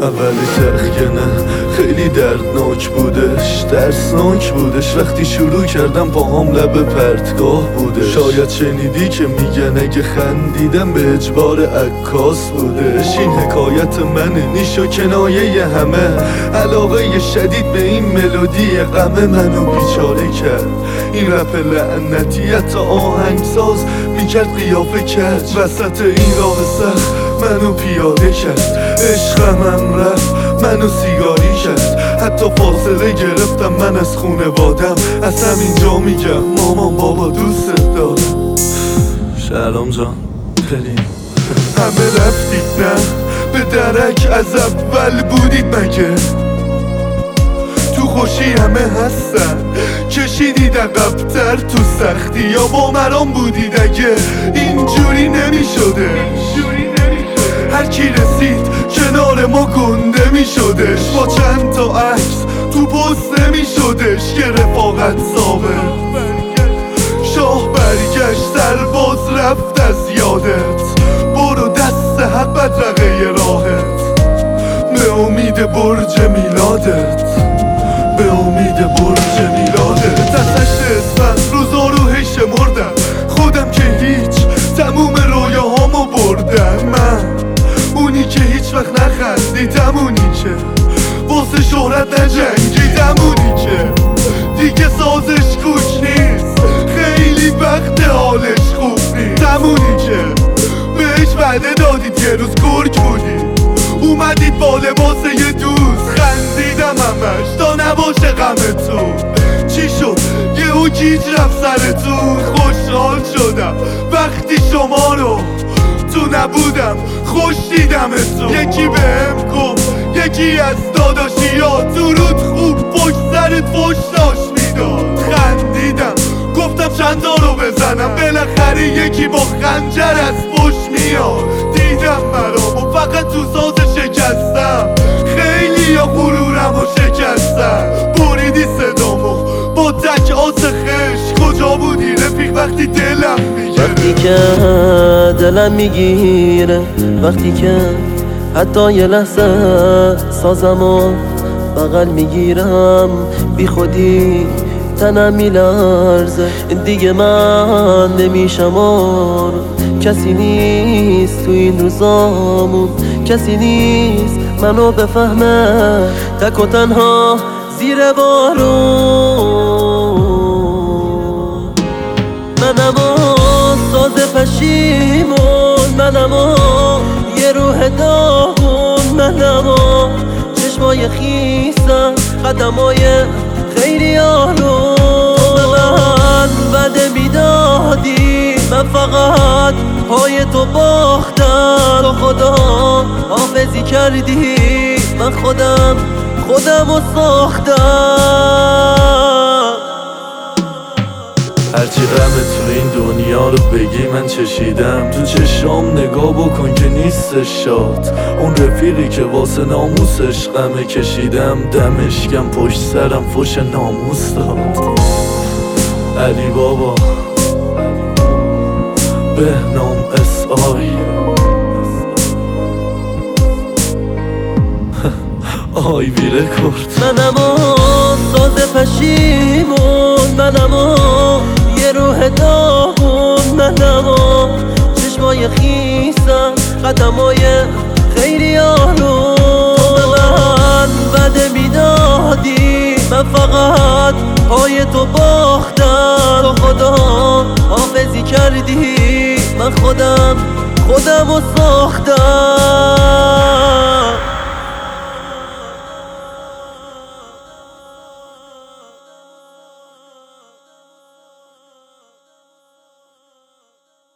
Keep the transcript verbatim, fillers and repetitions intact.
اول تخکنه خیلی دردناک بودش، ترسناک بودش. وقتی شروع کردم پاهام لب پرتگاه بودش. شاید شنیدی که میگن اگه خندیدم به اجبار عکاس بودش. این حکایت منه، نیش و کنایه همه. علاقه شدید به این ملودی غم منو بیچاره کرد. این رپ لعنتی حتی آهنگساز میکرد قیافه کج. وسط این راه سخت منو پیاده کرد. عشقمم رفت منو سیگاری کرد. حتی فاصله گرفتم من از خونوادم. از همینجا میگم مامان بابا دوست دارم. شهرام جان بریم. همه رفتید نه به درک، از اول بودید مگه؟ تو خوشی همه هستن، کشیدید عقب‌تر تو سختی یا با مرام بودید اگه اینجوری نمیشده. هر کی رسید کنار ما گنده میشدش. با چند تا عکس تو پست نمیشدش که رفاقت ثابت. شاه برگشت سرباز رفت از یادت. برو دست حق بدرقه راهت. به امید برج میلادت، به امید برج میلادت. از هشت اسفند روزا رو هی شمردم. خودم که هیچ تموم رویاهامو بردم. من اونی که هیچ وقت نخندیدم، اونی که واسه شهرت نجنگیدم، اونی که دیگه سازش گوش نیست، خیلی وقت حالش خوب نیست. همونی که بهش وعده دادید یه روز گرگ بودید، اومدید با لباس یه دوست. خندیدم همش تا نباشه غمتون. چی شد یهو گیج رفت سرتون؟ خوشحال شدم وقتی شما رو تو نبودم، خوش دیدمتون. یکی بهم گفت یکی از داداشیا درود خوب پشت سرت فوش داشت میداد. خندیدم گفتم چند تا رو بزنم، بالاخره یکی با خنجر از پشت میاد. دیدم مرام و فقط تو ساز شکستم. خیلی یا غرورم و شکستم. بریدی صدامو با تک آس خش. کجا بودی رفیق وقتی دلم میگیره؟ وقتی که دلم میگیره، وقتی که حتی یه لحظه سازمو بغل میگیرم، بی خودی تنم میلرزه. دیگه من نمیشم آروم. کسی نیست تو این روزامون، کسی نیست منو بفهمه. تک و تنها زیر بارون، منم ساز پشیمون، منم یه روح داغون، منم چشمای خیسم، قدمای خیلی آروم. تو به من وعده میدادی، من فقط پای تو باختم. تو خدا حافظی کردی، من خودم خودم رو ساختم. هرچی غم تو این دنیا رو بگی من چشیدم. تو چشام نگاه بکن که نیستش شاد. اون رفیقی که واسه ناموسش غمه کشیدم، دمشکم پشت سرم فوش ناموس داد. علی بابا بهنام اس آی آی بی رکورد. منم ساز پشیمون، منم یه روح داغون، منم چشمای خیسم، قدمای خیلی آروم. تو به من وعده میدادی، من فقط پای تو باختم. تو خدا حافظی کردی، من خودم خودم رو ساختم.